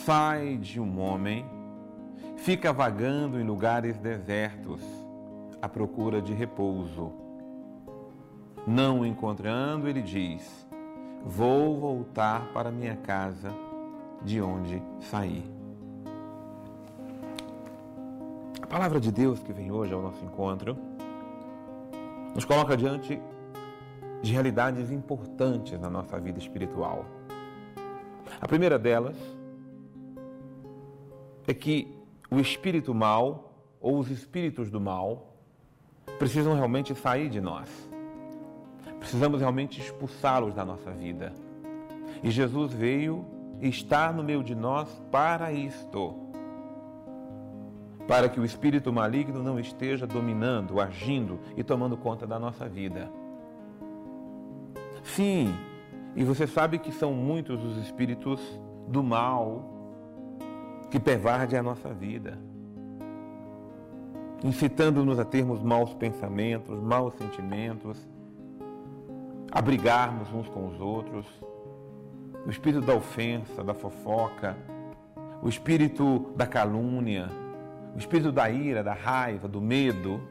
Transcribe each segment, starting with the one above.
sai de um homem, fica vagando em lugares desertos, à procura de repouso. Não o encontrando, ele diz: vou voltar para minha casa, de onde saí. A palavra de Deus que vem hoje ao nosso encontro nos coloca diante de realidades importantes na nossa vida espiritual. A primeira delas é que o espírito mal, ou os espíritos do mal, precisam realmente sair de nós. Precisamos realmente expulsá-los da nossa vida. E Jesus veio e está no meio de nós para isto. Para que o espírito maligno não esteja dominando, agindo e tomando conta da nossa vida. Sim, e você sabe que são muitos os espíritos do mal que pervadem a nossa vida, incitando-nos a termos maus pensamentos, maus sentimentos, a brigarmos uns com os outros, o espírito da ofensa, da fofoca, o espírito da calúnia, o espírito da ira, da raiva, do medo,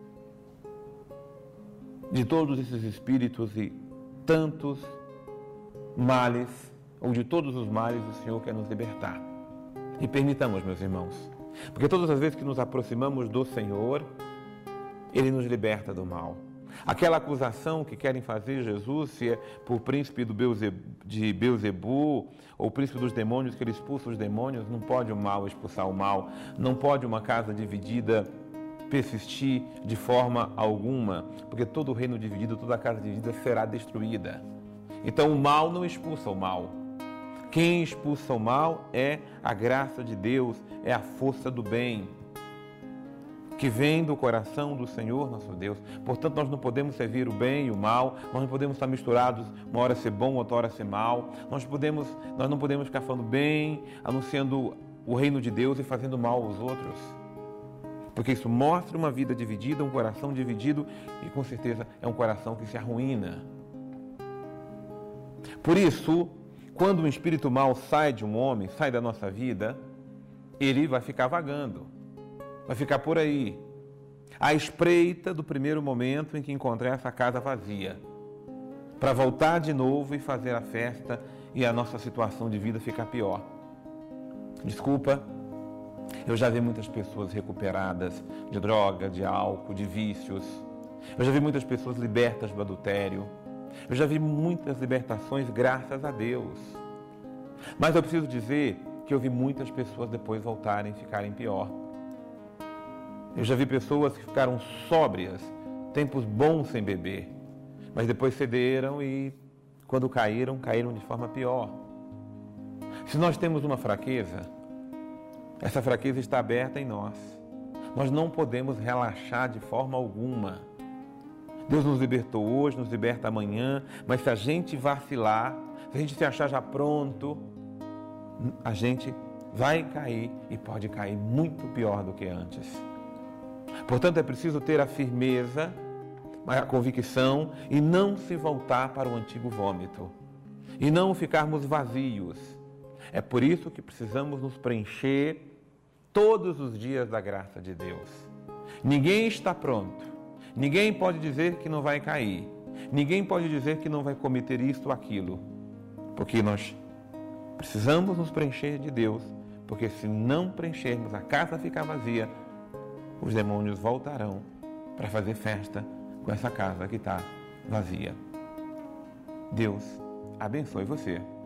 de todos esses espíritos e tantos males, ou de todos os males, o Senhor quer nos libertar. E permitamos, meus irmãos, porque todas as vezes que nos aproximamos do Senhor, Ele nos liberta do mal. Aquela acusação que querem fazer Jesus, se é por príncipe de Beelzebu, ou príncipe dos demônios, que ele expulsa os demônios, não pode o mal expulsar o mal, não pode uma casa dividida persistir de forma alguma, porque todo reino dividido, toda casa dividida será destruída. Então o mal não expulsa o mal. Quem expulsa o mal é a graça de Deus, é a força do bem, que vem do coração do Senhor nosso Deus. Portanto, nós não podemos servir o bem e o mal, nós não podemos estar misturados, uma hora ser bom, outra hora ser mal. Nós não podemos ficar falando bem, anunciando o reino de Deus e fazendo mal aos outros. Porque isso mostra uma vida dividida, um coração dividido, e com certeza é um coração que se arruína. Por isso, quando um espírito mau sai de um homem, sai da nossa vida, ele vai ficar vagando, vai ficar por aí, à espreita do primeiro momento em que encontrar essa casa vazia, para voltar de novo e fazer a festa e a nossa situação de vida ficar pior. Desculpa, eu já vi muitas pessoas recuperadas de droga, de álcool, de vícios. Eu já vi muitas pessoas libertas do adultério. Eu já vi muitas libertações, graças a Deus. Mas eu preciso dizer que eu vi muitas pessoas depois voltarem e ficarem pior. Eu já vi pessoas que ficaram sóbrias, tempos bons sem beber, mas depois cederam e, quando caíram de forma pior. Se nós temos uma fraqueza, essa fraqueza está aberta em nós. Nós não podemos relaxar de forma alguma. Deus nos libertou hoje, nos liberta amanhã, mas se a gente vacilar, se a gente se achar já pronto, a gente vai cair e pode cair muito pior do que antes. Portanto, é preciso ter a firmeza, a convicção e não se voltar para o antigo vômito. E não ficarmos vazios. É por isso que precisamos nos preencher todos os dias da graça de Deus. Ninguém está pronto. Ninguém pode dizer que não vai cair. Ninguém pode dizer que não vai cometer isto ou aquilo. Porque nós precisamos nos preencher de Deus. Porque se não preenchermos, a casa fica vazia. Os demônios voltarão para fazer festa com essa casa que está vazia. Deus abençoe você.